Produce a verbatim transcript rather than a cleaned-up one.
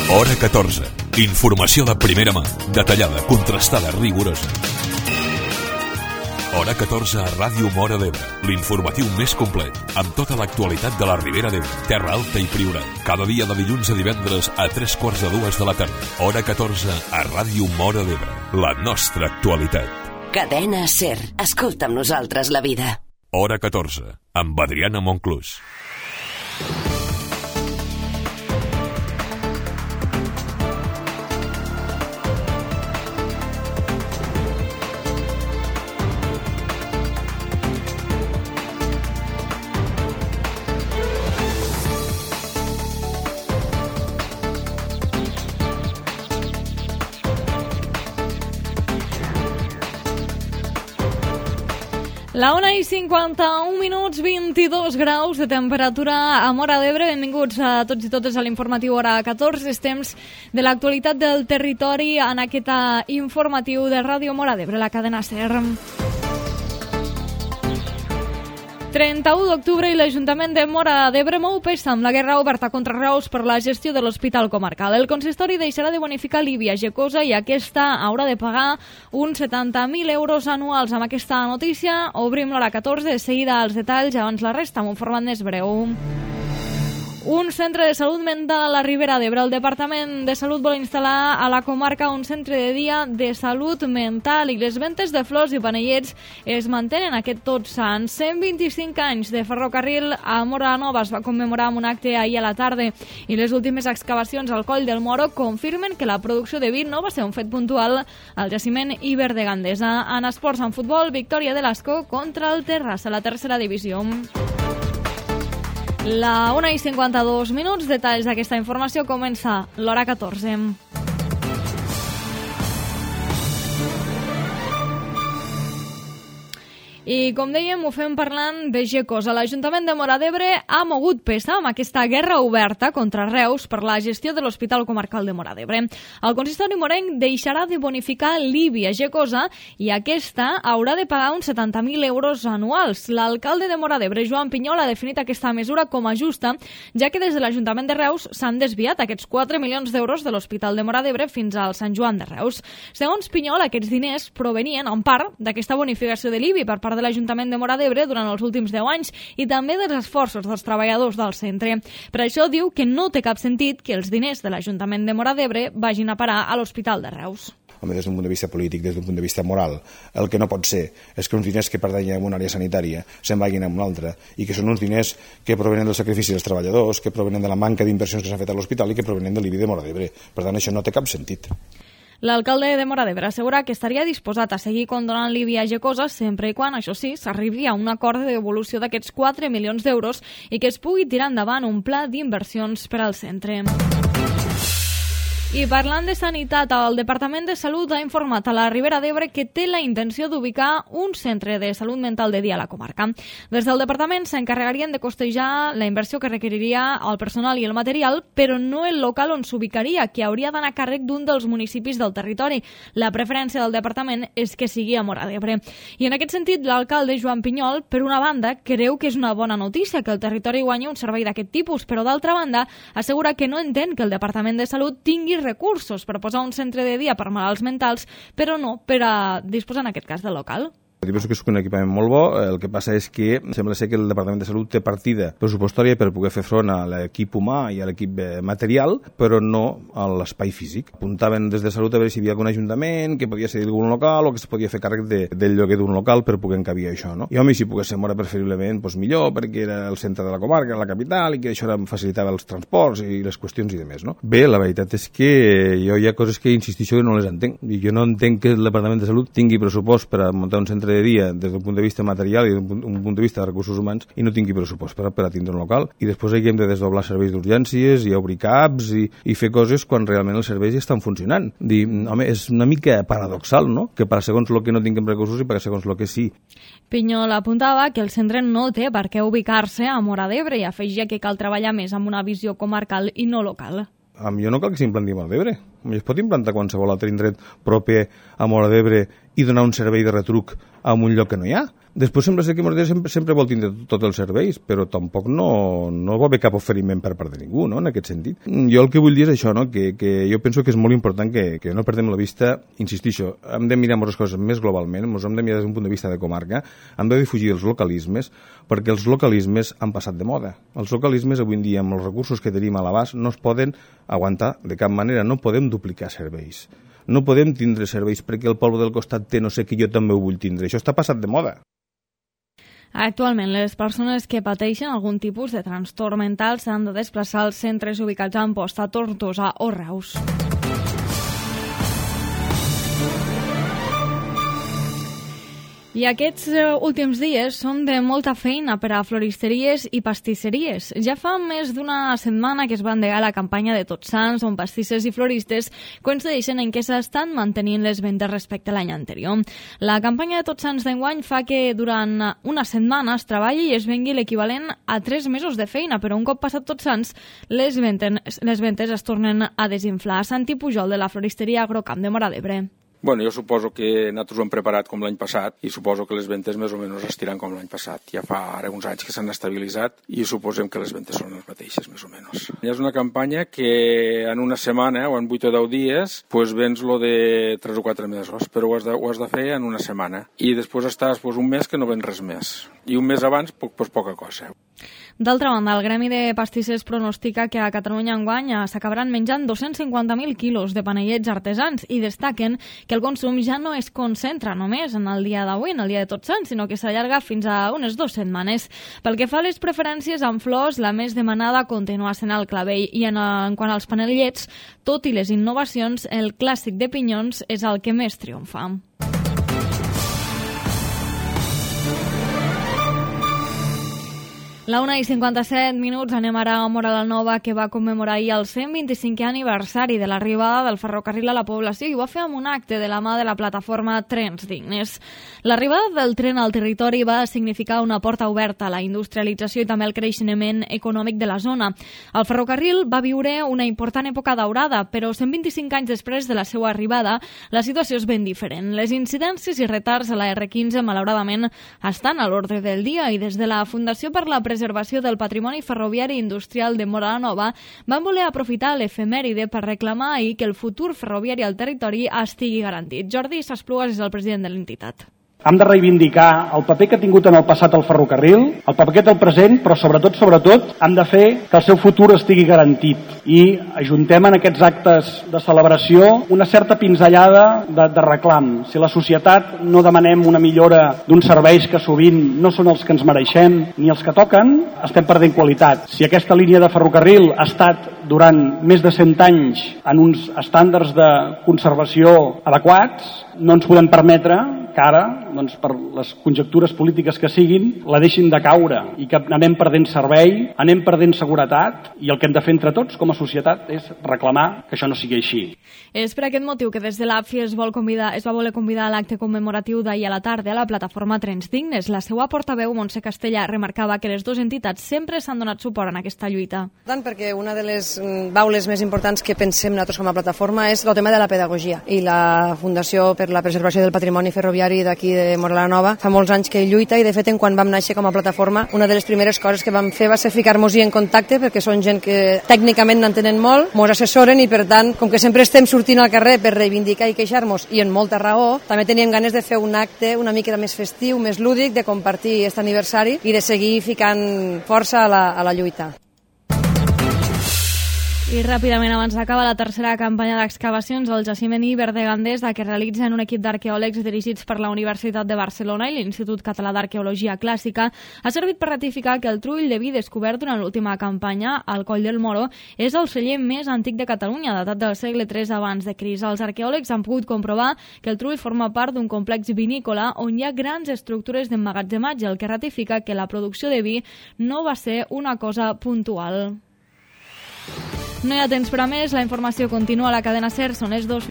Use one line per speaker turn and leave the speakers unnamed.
Hora catorze. Informació de primera mà, detallada, contrastada, rigorosa. Hora catorze a Ràdio Móra d'Ebre, l'informatiu més complet, amb tota l'actualitat de la Ribera d'Ebre, Terra Alta i Priorat. Cada dia de dilluns a divendres a tres quarts de dues de la tarda. Hora catorze a Ràdio Móra d'Ebre, la nostra actualitat.
Cadena SER. Escolta amb nosaltres la vida.
Hora catorze, amb Adriana Monclús.
La una i cinquanta-un minuts, vint-i-dos graus de temperatura a Móra d'Ebre. Benvinguts a tots i totes a l'informatiu Hora catorze. És temps de l'actualitat del territori en aquest informatiu de Ràdio Móra d'Ebre, la cadena SER. trenta-u d'octubre i l'Ajuntament de Móra d'Ebre mou pesta amb la guerra oberta contra Reus per la gestió de l'Hospital Comarcal. El consistori deixarà de bonificar l'I B I a Gecosa i aquesta haurà de pagar uns setanta mil euros anuals. Amb aquesta notícia obrim l'Hora catorze, de seguida els detalls, abans la resta, amb un format més breu. Un centre de salut mental a la Ribera d'Ebre. El Departament de Salut vol instal·lar a la comarca un centre de dia de salut mental i les ventes de flors i panellets es mantenen aquest Tots Sants. cent vint-i-cinc anys de ferrocarril a Móra Nova es va commemorar amb un acte ahir a la tarda i les últimes excavacions al Coll del Moro confirmen que la producció de vi no va ser un fet puntual al jaciment Iber de Gandesa. En esports, en futbol, victòria de l'Ascó contra el Terrassa, la tercera divisió. La una i cinquanta-dos minuts, detalls d'aquesta informació, comença l'Hora catorze. I, com dèiem, ho fem parlant de Gecosa. L'Ajuntament de Móra d'Ebre ha mogut pesta amb aquesta guerra oberta contra Reus per la gestió de l'Hospital Comarcal de Móra d'Ebre. El consistori morenc deixarà de bonificar l'I B I a Gecosa i aquesta haurà de pagar uns setanta mil euros anuals. L'alcalde de Móra d'Ebre, Joan Pinyol, ha definit aquesta mesura com a justa, ja que des de l'Ajuntament de Reus s'han desviat aquests quatre milions d'euros de l'Hospital de Móra d'Ebre fins al Sant Joan de Reus. Segons Pinyol, aquests diners provenien en part d'aquesta bonificació de l'I B I per part de l'Ajuntament de Móra d'Ebre durant els últims deu anys i també dels esforços dels treballadors del centre. Per això diu que no té cap sentit que els diners de l'Ajuntament de Móra d'Ebre vagin a parar a l'Hospital de Reus.
Home, des d'un punt de vista polític, des d'un punt de vista moral, el que no pot ser és que uns diners que pertanyen a una àrea sanitària se'n vagin a una altra i que són uns diners que provenen del sacrifici dels treballadors, que provenen de la manca d'inversions que s'han fet a l'hospital i que provenen de l'I B I de Móra d'Ebre. Per tant, això no té cap sentit.
L'alcalde de Móra d'Ebre assegura que estaria disposat a seguir condonant l'I B I a Gecosa sempre i quan, això sí, s'arribi a un acord de devolució d'aquests quatre milions d'euros i que es pugui tirar endavant un pla d'inversions per al centre. I parlant de sanitat, el Departament de Salut ha informat a la Ribera d'Ebre que té la intenció d'ubicar un centre de salut mental de dia a la comarca. Des del departament s'encarregarien de costejar la inversió que requeriria el personal i el material, però no el local on s'ubicaria, que hauria d'anar a càrrec d'un dels municipis del territori. La preferència del departament és que sigui a Móra d'Ebre. I en aquest sentit, l'alcalde Joan Pinyol, per una banda, creu que és una bona notícia que el territori guanyi un servei d'aquest tipus, però d'altra banda, assegura que no entén que el Departament de Salut tingui recursos per posar un centre de dia per malalts mentals, però no per a disposar en aquest cas del local.
Jo penso que és un equipament molt bo, el que passa és que sembla ser que el Departament de Salut té partida pressupostària per poder fer front a l'equip humà i a l'equip material, però no a l'espai físic. Apuntaven des de Salut a veure si hi havia algun ajuntament que podia ser algun local o que es podia fer càrrec de, del lloguer d'un local per poder encabir això, no? I home, si pogués ser Móra preferiblement, doncs millor, perquè era el centre de la comarca, la capital, i que això em facilitava els transports i les qüestions i demés, no? Bé, la veritat és que jo hi ha coses que insistixo que no les entenc. I jo no entenc que el Departament de Salut tingui pressupost per a muntar un centre de dia des d'un punt de vista material i d'un punt, un punt de vista de recursos humans i no tingui pressupost per, per a tindre un local i després haguem de desdoblar serveis d'urgències i obrir caps i, i fer coses quan realment els serveis ja estan funcionant. Dir, home, és una mica paradoxal, no?, que per segons el que no tinguem recursos i per segons el que sí.
Pinyol apuntava que el centre no té per què ubicar-se a Móra d'Ebre i afegia que cal treballar més amb una visió comarcal i no local.
A mi no cal que s'implanti a Móra d'Ebre. Es pot implantar qualsevol altre indret proper a Móra d'Ebre i donar un servei de retruc a un lloc que no hi ha. Després sembla ser que Móra d'Ebre sempre, sempre vol tindre tots els serveis, però tampoc no, no va haver cap oferiment per part de ningú, no?, en aquest sentit. Jo el que vull dir és això, no?, que, que jo penso que és molt important que, que no perdem la vista, insistixo, hem de mirar moltes coses més globalment, ens hem de mirar des d'un punt de vista de comarca, hem de defugir els localismes, perquè els localismes han passat de moda. Els localismes avui en dia, amb els recursos que tenim a l'abast, no es poden aguantar de cap manera, no podem duplicar serveis. No podem tindre serveis perquè el poble del costat té no sé què, jo també ho vull tindre. Això està passat de moda.
Actualment, les persones que pateixen algun tipus de trastorn mental s'han de desplaçar als centres ubicats a Amposta, Tortosa o Reus. I aquests últims dies són de molta feina per a floristeries i pastisseries. Ja fa més d'una setmana que es va endegar la campanya de Tots Sants, on pastisses i floristes coincideixen en què s'estan mantenint les vendes respecte a l'any anterior. La campanya de Tots Sants d'enguany fa que durant una setmana es treballi i es vengui l'equivalent a tres mesos de feina, però un cop passat Tots Sants, les ventes, les ventes es tornen a desinflar. Santi Pujol, de la floristeria Agrocamp de Móra d'Ebre.
Bueno, jo suposo que nosaltres ho hem preparat com l'any passat i suposo que les ventes més o menys estiran com l'any passat. Ja fa ara uns anys que s'han estabilitzat i suposem que les ventes són les mateixes, més o menys. És una campanya que en una setmana o en vuit o deu dies pues, vens lo de tres o quatre mesos, però ho has de, ho has de fer en una setmana. I després estàs pues, un mes que no vens res més. I un mes abans, pues, poca cosa.
D'altra banda, el Gremi de Pastissers pronostica que a Catalunya enguany s'acabaran menjant dos-cents cinquanta mil quilos de panellets artesans i destaquen que el consum ja no es concentra només en el dia d'avui, en el dia de Tots Sants, sinó que s'allarga fins a unes dues setmanes. Pel que fa a les preferències amb flors, la més demanada continua sent el clavell i en, en quant als panellets, tot i les innovacions, el clàssic de pinyons és el que més triomfa. La una i cinquanta-set minuts, anem ara a Móra la Nova, que va commemorar ahir el cent vint-i-cinquè aniversari de l'arribada del ferrocarril a la població i ho va fer amb un acte de la mà de la plataforma Trens Dignes. L'arribada del tren al territori va significar una porta oberta a la industrialització i també al creixement econòmic de la zona. El ferrocarril va viure una important època daurada, però cent vint-i-cinc anys després de la seva arribada, la situació és ben diferent. Les incidències i retards a la erre quinze, malauradament, estan a l'ordre del dia i des de la Fundació per la Preservació del Patrimoni Ferroviari Industrial de Móra la Nova van voler aprofitar l'efemèride per reclamar ahir que el futur ferroviari al territori estigui garantit. Jordi Sasplugas és el president de l'entitat.
Hem de reivindicar el paper que ha tingut en el passat el ferrocarril, el paper que té el present, però sobretot, sobretot, hem de fer que el seu futur estigui garantit. I ajuntem en aquests actes de celebració una certa pinzellada de, de reclam. Si la societat no demanem una millora d'uns serveis que sovint no són els que ens mereixem ni els que toquen, estem perdent qualitat. Si aquesta línia de ferrocarril ha estat durant més de cent anys en uns estàndards de conservació adequats, no ens podem permetre que ara, doncs, per les conjectures polítiques que siguin, la deixin de caure i que anem perdent servei, anem perdent seguretat i el que hem de fer entre tots com a societat és reclamar que això no sigui així.
És per aquest motiu que des de l'A F I es, vol convidar, es va voler convidar a l'acte commemoratiu d'ahir a la tarda a la plataforma Trens Dignes. La seva portaveu, Montse Castellà, remarcava que les dues entitats sempre s'han donat suport en aquesta lluita.
Tant perquè una de les baules més importants que pensem nosaltres com a plataforma és el tema de la pedagogia i la Fundació per la Preservació del Patrimoni Ferroviari d'aquí de Móra la Nova fa molts anys que lluita i de fet quan vam néixer com a plataforma una de les primeres coses que vam fer va ser ficar-nos-hi en contacte perquè són gent que tècnicament n'entenen molt, mos assessoren i per tant, com que sempre estem sortint al carrer per reivindicar i queixar-nos i en molta raó, també teníem ganes de fer un acte una mica més festiu, més lúdic, de compartir aquest aniversari i de seguir ficant força a la, a la lluita.
I ràpidament, abans d'acabar la tercera campanya d'excavacions al jaciment Iber de Gandesa, que realitzen un equip d'arqueòlegs dirigits per la Universitat de Barcelona i l'Institut Català d'Arqueologia Clàssica, ha servit per ratificar que el trull de vi descobert durant l'última campanya al Coll del Moro és el celler més antic de Catalunya, datat del segle tres abans de Crist. Els arqueòlegs han pogut comprovar que el trull forma part d'un complex vinícola on hi ha grans estructures d'emmagatzematge, el que ratifica que la producció de vi no va ser una cosa puntual. No hi ha temps per a més, la informació continua a la cadena SER, són els dos